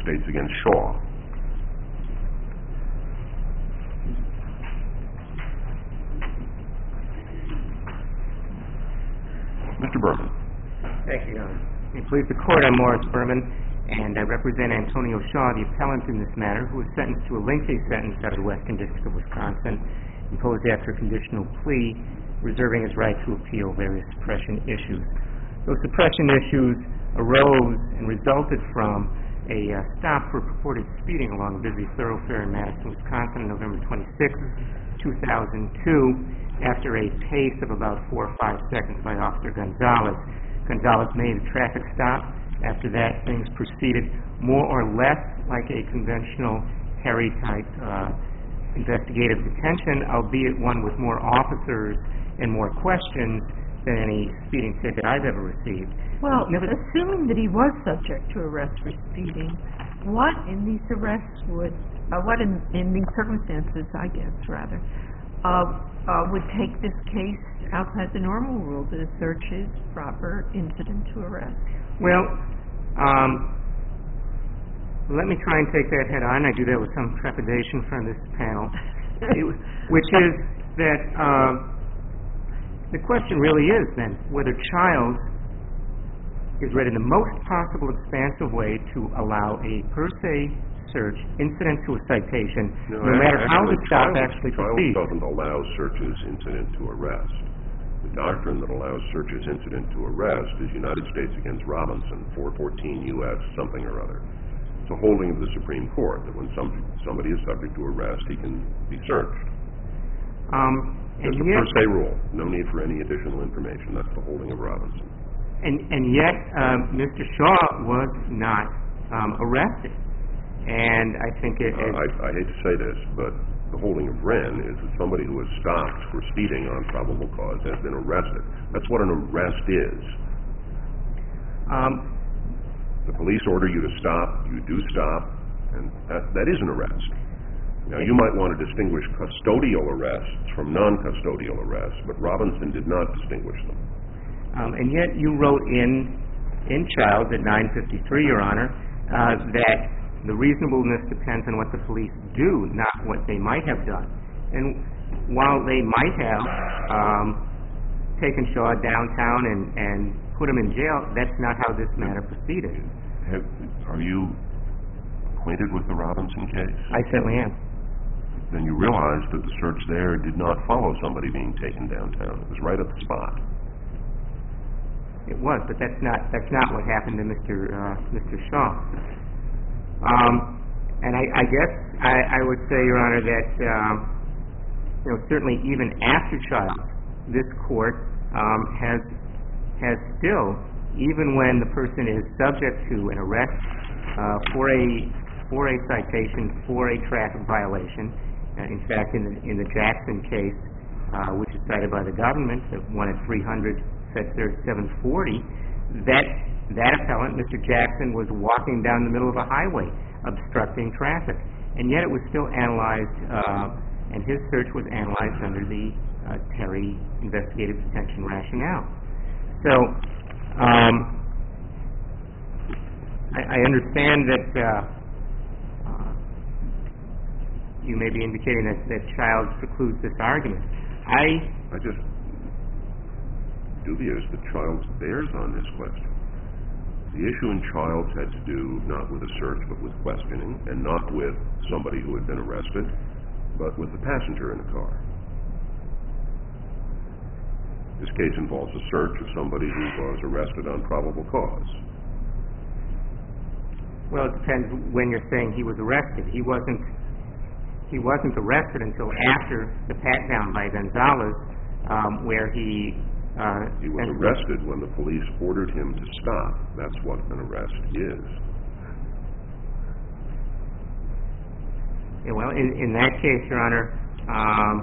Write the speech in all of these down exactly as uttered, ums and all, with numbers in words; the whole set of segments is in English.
States against Shaw. Mister Berman. Thank you, Your Honor. May it please the Court, I'm Morris Berman, and I represent Antonio Shaw, the appellant in this matter, who was sentenced to a lengthy sentence out of the Western District of Wisconsin, imposed after a conditional plea, reserving his right to appeal various suppression issues. Those suppression issues arose and resulted from a uh, stop for purported speeding along a busy thoroughfare in Madison, Wisconsin on November twenty-sixth, two thousand two, after a pace of about four or five seconds by Officer Gonzalez. Gonzalez made a traffic stop. After that, things proceeded more or less like a conventional Terry-type uh, investigative detention, albeit one with more officers and more questions than any speeding ticket I've ever received. Well, Never assuming that he was subject to arrest for speeding, what in these arrests would, uh, what in, in these circumstances, I guess, rather, uh, uh, would take this case outside the normal rule that a search is proper incident to arrest? Well, um, let me try and take that head on. I do that with some trepidation from this panel, it, which is that uh, the question really is then whether Childs is read in the most possible expansive way to allow a per se search incident to a citation, no, no matter actually, how the stop Childs, actually Childs proceeds. doesn't allow searches incident to arrest. The doctrine that allows searches incident to arrest is United States against Robinson, four fourteen U S something or other. It's a holding of the Supreme Court that when some, somebody is subject to arrest, he can be searched. Um, It's a per se rule. No need for any additional information. That's the holding of Robinson. And, and yet, um, Mister Shaw was not um, arrested. And I think it... Uh, I, I hate to say this, but the holding of Wren is that somebody who is stopped for speeding on probable cause has been arrested. That's what an arrest is. Um, the police order you to stop, you do stop, and that, that is an arrest. Now, you might want to distinguish custodial arrests from non-custodial arrests, but Robinson did not distinguish them. Um, and yet you wrote in, in Childs at nine fifty-three, Your Honor, uh, that the reasonableness depends on what the police do, not what they might have done. And while they might have um, taken Shaw downtown and, and put him in jail, that's not how this matter proceeded. Have, are you acquainted with the Robinson case? I certainly am. Then you realize that the search there did not follow somebody being taken downtown. It was right at the spot. It was, but that's not that's not what happened to Mister Uh, Mister Shaw. Um, and I, I guess I, I would say, Your Honor, that um, you know certainly even after Childs, this court um, has has still, even when the person is subject to an arrest uh, for a for a citation for a traffic violation. Uh, in fact, in the in the Jackson case, uh, which is cited by the government, that one at three hundred, Fed Third seven forty, that that appellant, Mister Jackson, was walking down the middle of a highway, obstructing traffic, and yet it was still analyzed, uh, and his search was analyzed under the uh, Terry investigative detention rationale. So, um, I, I understand that. Uh, You may be indicating that, that Childs precludes this argument. I... I just... dubious that Childs bears on this question. The issue in Childs had to do not with a search, but with questioning, and not with somebody who had been arrested, but with the passenger in the car. This case involves a search of somebody who was arrested on probable cause. Well, it depends when you're saying he was arrested. He wasn't... He wasn't arrested until after the pat-down by Gonzalez, um, where he... Uh, he was arrested when the police ordered him to stop. That's what an arrest is. Yeah, well, in, in that case, Your Honor, um,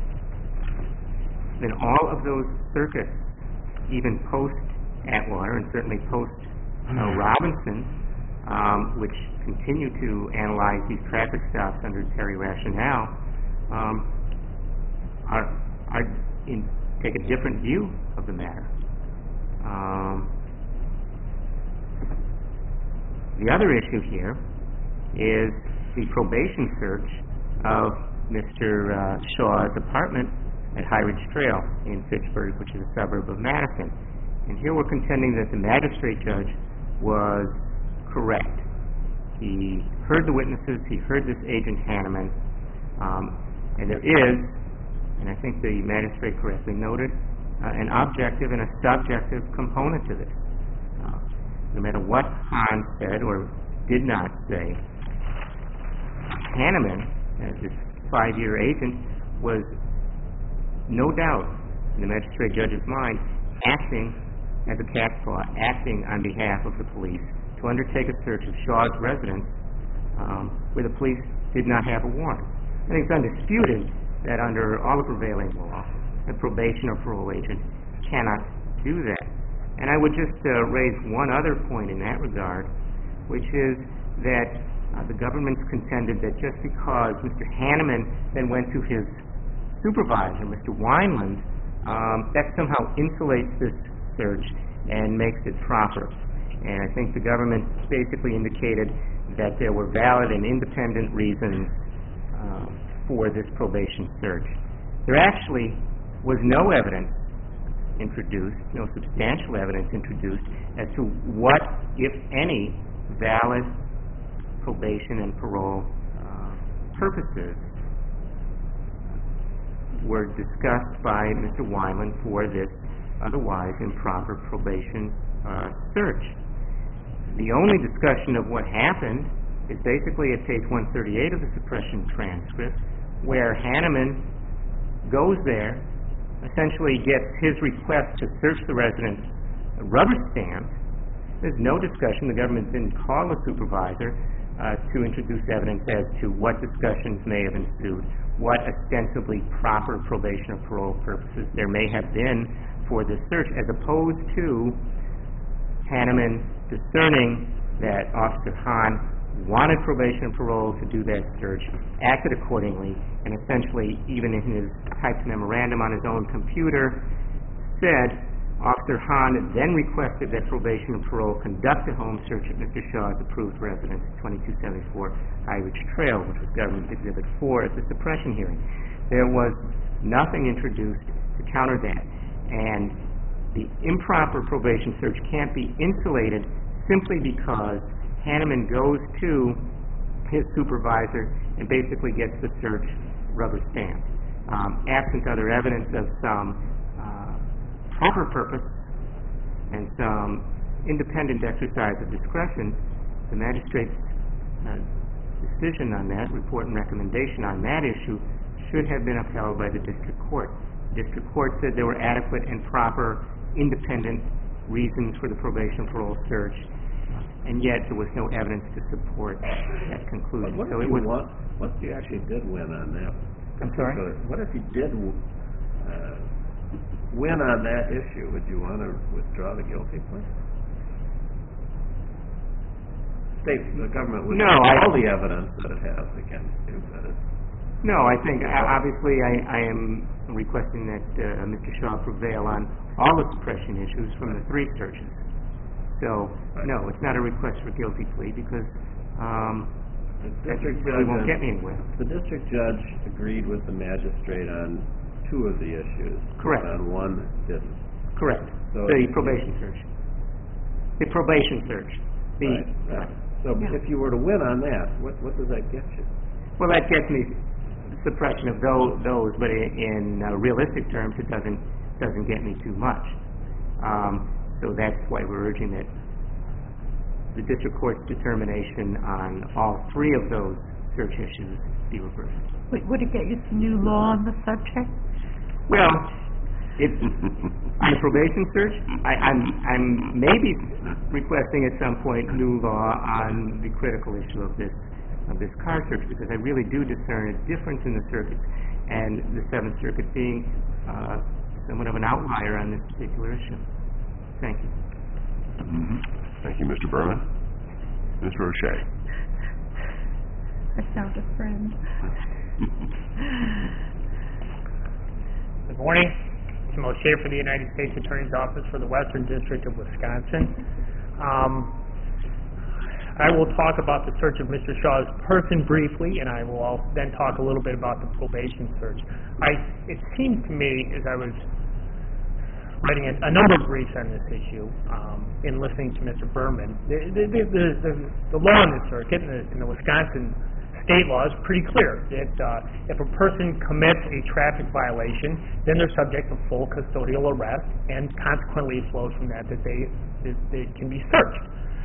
then all of those circuits, even post-Atwater and certainly post-Robinson, Um, which continue to analyze these traffic stops under Terry rationale, um, are, are in, take a different view of the matter. Um, the other issue here is the probation search of Mister Uh, Shaw's apartment at High Ridge Trail in Fitchburg, which is a suburb of Madison. And here we're contending that the magistrate judge was correct. He heard the witnesses, he heard this Agent Hanneman, um, and there is, and I think the magistrate correctly noted, uh, an objective and a subjective component to this. Uh, no matter what Hahn said or did not say, Hanneman, as this five-year agent, was no doubt, in the magistrate judge's mind, acting as a cat's paw, acting on behalf of the police to undertake a search of Shaw's residence um, where the police did not have a warrant. I think it's undisputed that under all the prevailing law, a probation or parole agent cannot do that. And I would just uh, raise one other point in that regard, which is that uh, the government's contended that just because Mister Hanneman then went to his supervisor, Mister Wineland, um, that somehow insulates this search and makes it proper. And I think the government basically indicated that there were valid and independent reasons uh, for this probation search. There actually was no evidence introduced, no substantial evidence introduced as to what, if any, valid probation and parole uh, purposes were discussed by Mister Wineland for this otherwise improper probation uh, search. The only discussion of what happened is basically at page one thirty-eight of the suppression transcript, where Hanneman goes there, essentially gets his request to search the residence rubber stamped. There's no discussion. The government didn't call a supervisor uh, to introduce evidence as to what discussions may have ensued, what ostensibly proper probation or parole purposes there may have been for this search, as opposed to Hanneman discerning that Officer Hahn wanted probation and parole to do that search, acted accordingly, and essentially, even in his typed memorandum on his own computer, said Officer Hahn then requested that probation and parole conduct a home search at Mister Shaw's approved residence, twenty-two seventy-four High Ridge Trail, which was Government Exhibit four at the suppression hearing. There was nothing introduced to counter that, and the improper probation search can't be insulated simply because Hanneman goes to his supervisor and basically gets the search rubber stamped. Um, absent other evidence of some uh, proper purpose and some independent exercise of discretion, the magistrate's uh, decision on that, report and recommendation on that issue, should have been upheld by the district court. The district court said there were adequate and proper independent reasons for the probation and parole search, and yet there was no evidence to support that conclusion. What, so if it you was, want, what if you actually did win on that? I'm sorry? What if you did uh, win on that issue? Would you want to withdraw the guilty plea? State, the government would No, have I- all the evidence that it has against you, but it's... No, I think, uh, obviously, I, I am requesting that uh, Mister Shaw prevail on all the suppression issues from the three searches. So, Right. no, it's not a request for guilty plea because um, The that district really judge won't on- get me anywhere. The district judge agreed with the magistrate on two of the issues. Correct. On one, didn't. Correct. So The you- probation search. The probation search. The, Right, right. So Yeah. if you were to win on that, what, what does that get you? Well, that gets me suppression of those, those but in, in uh, realistic terms, it doesn't doesn't get me too much. Um, so that's why we're urging that the district court's determination on all three of those search issues be reversed. Would, would it get you some new law on the subject? Well, it's on the probation search. I, I'm I'm maybe requesting at some point new law on the critical issue of this of this car search, because I really do discern a difference in the circuits, and the Seventh Circuit being uh, somewhat of an outlier on this particular issue. Thank you. Mhm. Thank you, Mister Berman. Mister O'Shea. I found a friend. Good morning. Tim O'Shea for the United States Attorney's Office for the Western District of Wisconsin. Um, I will talk about the search of Mister Shaw's person briefly, and I will also then talk a little bit about the probation search. I, it seems to me, as I was writing a, a number of briefs on this issue, um, in listening to Mister Berman, the, the, the, the, the law in this circuit, in the, in the Wisconsin state law, is pretty clear that uh, if a person commits a traffic violation, then they're subject to full custodial arrest, and consequently it flows from that that they, that they can be searched.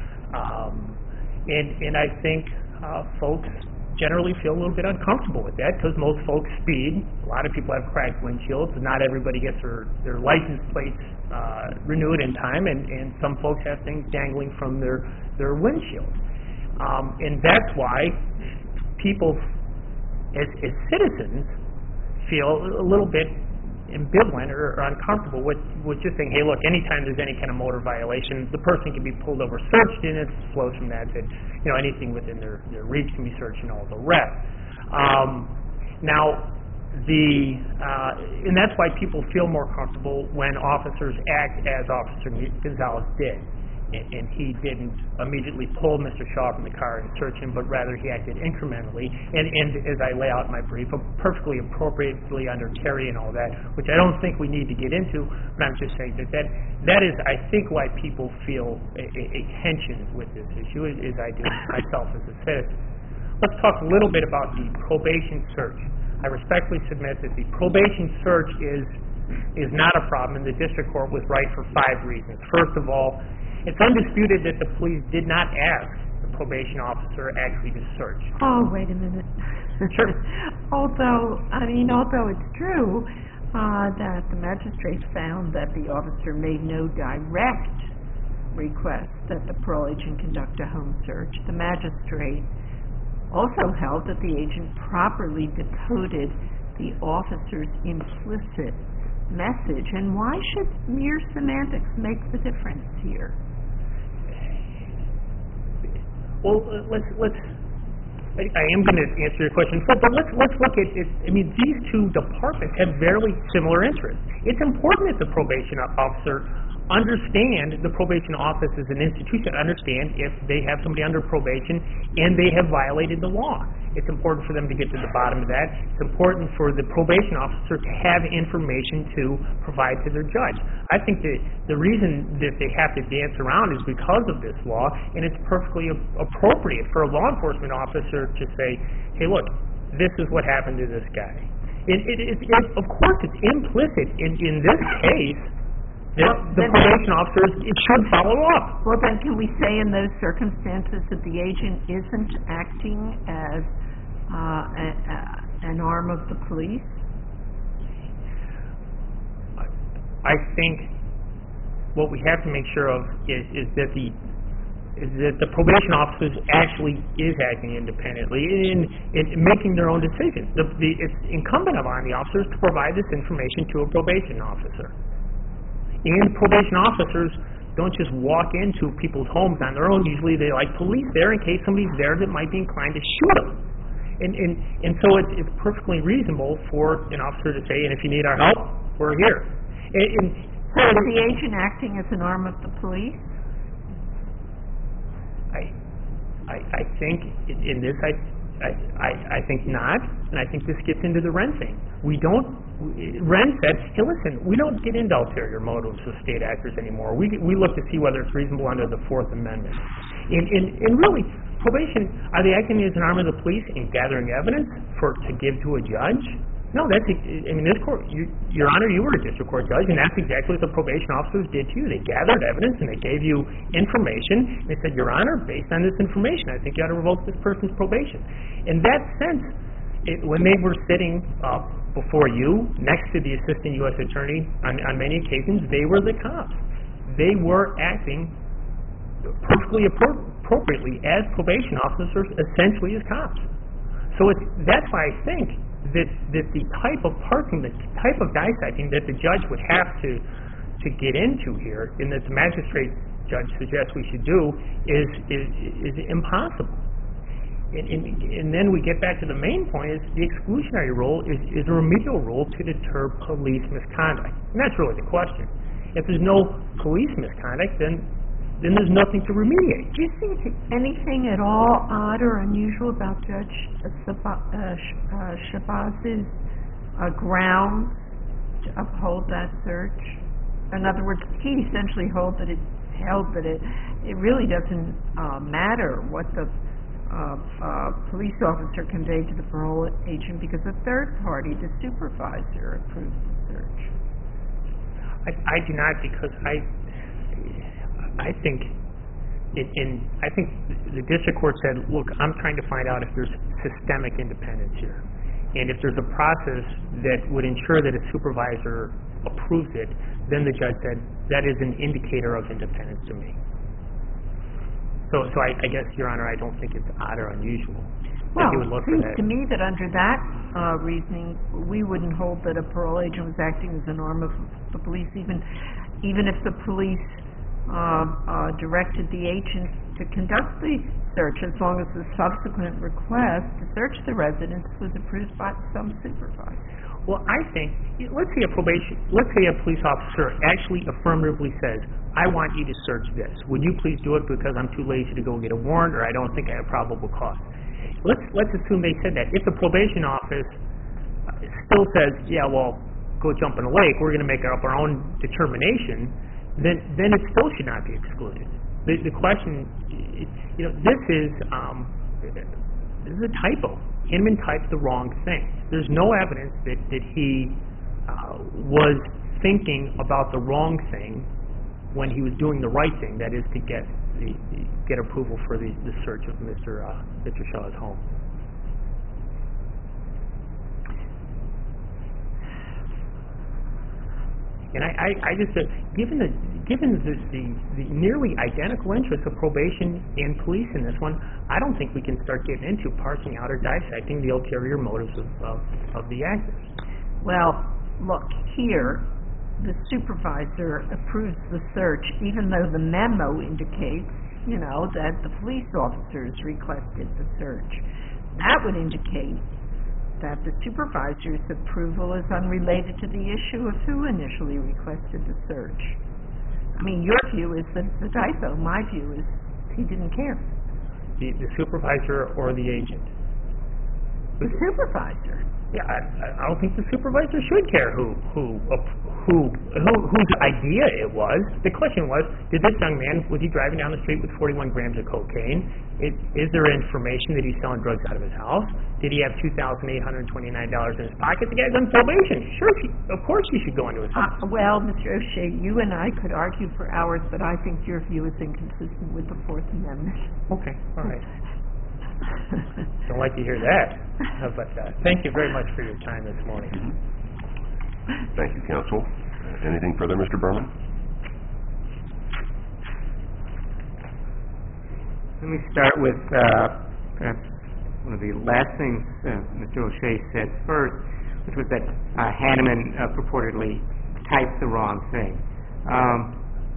Um, and, and I think uh, folks generally feel a little bit uncomfortable with that because most folks speed. A lot of people have cracked windshields. Not everybody gets their, their license plates uh, renewed in time, and, and some folks have things dangling from their, their windshield. Um, and that's why people, as, as citizens, feel a little bit ambivalent or, or uncomfortable with, with just saying, hey, look, anytime there's any kind of motor violation, the person can be pulled over, searched, and it flows from that that, you know, anything within their, their reach can be searched and all the rest. Um, now, the uh, and that's why people feel more comfortable when officers act as Officer Gonzalez did. And, and he didn't immediately pull Mister Shaw from the car and search him, but rather he acted incrementally, and, and as I lay out in my brief, perfectly appropriately under Terry and all that, which I don't think we need to get into, but I'm just saying that that, that is, I think, why people feel a, a, a tension with this issue, as, as I do myself as a citizen. Let's talk a little bit about the probation search. I respectfully submit that the probation search is, is not a problem, and the district court was right for five reasons. First of all, it's undisputed that the police did not ask the probation officer actually to search. Oh, wait a minute. Sure. although, I mean, although it's true uh, that the magistrate found that the officer made no direct request that the parole agent conduct a home search, the magistrate also held that the agent properly decoded the officer's implicit message. And why should mere semantics make the difference here? Well, uh, let's let's. I, I am going to answer your question, but, but let's let's look at it. I mean, these two departments have very similar interests. It's important that the probation officer understand the probation office as an institution, understand if they have somebody under probation and they have violated the law. It's important for them to get to the bottom of that. It's important for the probation officer to have information to provide to their judge. I think that the reason that they have to dance around is because of this law, and it's perfectly appropriate for a law enforcement officer to say, hey, look, this is what happened to this guy. It, it, it, it, of course, it's implicit in, in this case that well, the probation officer it should follow up. Well, then can we say in those circumstances that the agent isn't acting as uh, a, a, an arm of the police? I think what we have to make sure of is, is that the is that the probation officer actually is acting independently in, in making their own decisions. The, the, it's incumbent upon the officers to provide this information to a probation officer. And probation officers don't just walk into people's homes on their own. Usually they like police there in case somebody's there that might be inclined to shoot them. And and, and so it's, it's perfectly reasonable for an officer to say, and if you need our help, we're here. And, and so is the agent acting as an arm of the police? I, I, I think in, in this, I, I, I, I think not, and I think this gets into the Wren thing. We don't, Wren said, hey, listen, we don't get into ulterior motives of state actors anymore. We we look to see whether it's reasonable under the Fourth Amendment. And, and, and really, probation, are they acting as an arm of the police in gathering evidence for to give to a judge? No, that's, I mean, this court, you, Your Honor, you were a district court judge, and that's exactly what the probation officers did to you. They gathered evidence, and they gave you information. They said, Your Honor, based on this information, I think you ought to revoke this person's probation. In that sense, it, when they were sitting uh, before you, next to the assistant U S attorney, on, on many occasions, they were the cops. They were acting perfectly appro- appropriately as probation officers, essentially as cops. So it's, that's why I think that that the type of parsing, the type of dissecting that the judge would have to to get into here, and that the magistrate judge suggests we should do, is is, is impossible. And, and, and then we get back to the main point: is the exclusionary rule is, is a remedial rule to deter police misconduct, and that's really the question. If there's no police misconduct, then then there's nothing to remediate. Do you think anything at all odd or unusual about Judge Saba- uh, Sh- uh, Shabazz's uh, grounds to uphold that search? In other words, he essentially held that it held that it it really doesn't uh, matter what the uh, uh, police officer conveyed to the parole agent because the third party, the supervisor, approved the search. I, I do not, because I I think in, in I think the district court said, look, I'm trying to find out if there's systemic independence here, and if there's a process that would ensure that a supervisor approves it, then the judge said that is an indicator of independence to me. So, so I, I guess, Your Honor, I don't think it's odd or unusual. Well, that he would look it for seems that. to me that under that uh, reasoning, we wouldn't hold that a parole agent was acting as an arm of the police, even even if the police uh, uh, directed the agent to conduct the search, as long as the subsequent request to search the residence was approved by some supervisor. Well, I think, let's say a probation, let's say a police officer actually affirmatively says, I want you to search this. Would you please do it because I'm too lazy to go get a warrant or I don't think I have probable cause? Let's let's assume they said that. If the probation office still says, yeah, well, go jump in a lake, we're going to make up our own determination, then then it still should not be excluded. The, the question, you know, this is um, this is a typo. Hinman typed the wrong thing. There's no evidence that, that he uh, was thinking about the wrong thing when he was doing the right thing, that is to get the, the get approval for the, the search of Mister Uh, Mister Shaw's home. And I, I, I just uh, given the given the, the, the nearly identical interests of probation and police in this one, I don't think we can start getting into parsing out or dissecting the ulterior motives of of, of the actors. Well, look, here, the supervisor approves the search, even though the memo indicates, you know, that the police officers requested the search. That would indicate that the supervisor's approval is unrelated to the issue of who initially requested the search. I mean, your view is that it's a typo. My view is he didn't care. The, the supervisor or the agent? The supervisor. Yeah, I, I don't think the supervisor should care who who who who whose idea it was. The question was, did this young man, was he driving down the street with forty-one grams of cocaine? Is, is there information that he's selling drugs out of his house? Did he have two thousand eight hundred twenty-nine dollars in his pocket? The guy's on probation. Sure, he, of course he should go into his house. Uh, well, Mister O'Shea, you and I could argue for hours, but I think your view is inconsistent with the Fourth Amendment. Okay, all right. Don't like to hear that. But uh, thank you very much for your time this morning. Thank you, counsel. Uh, anything further, Mister Berman? Let me start with uh, perhaps one of the last things uh, Mister O'Shea said first, which was that uh, Hanneman uh, purportedly typed the wrong thing. Um,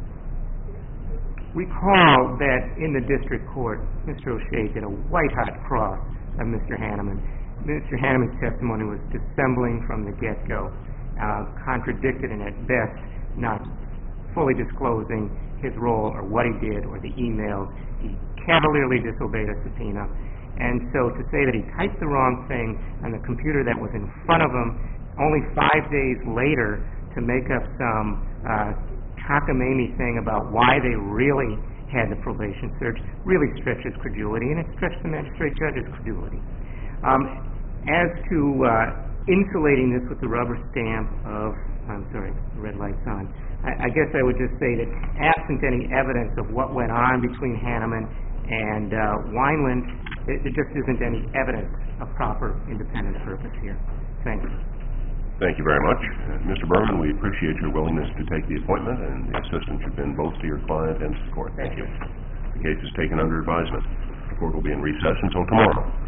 Recall that in the district court, Mister O'Shea did a white-hot cross of Mister Hanneman. Mister Hanneman's testimony was dissembling from the get-go, uh, contradicted and at best not fully disclosing his role or what he did or the emails. He cavalierly disobeyed a subpoena. And so to say that he typed the wrong thing on the computer that was in front of him only five days later to make up some uh, cockamamie thing about why they really had the probation search really stretches credulity, and it stretched the magistrate judge's credulity. Um, as to uh, insulating this with the rubber stamp of, I'm sorry, the red light's on, I, I guess I would just say that absent any evidence of what went on between Hanneman and uh, Wineland, it, there just isn't any evidence of proper independent purpose here. Thank you. Thank you very much. Uh, Mister Berman, we appreciate your willingness to take the appointment and the assistance you've been both to your client and to the court. Thank you. The case is taken under advisement. The court will be in recess until tomorrow.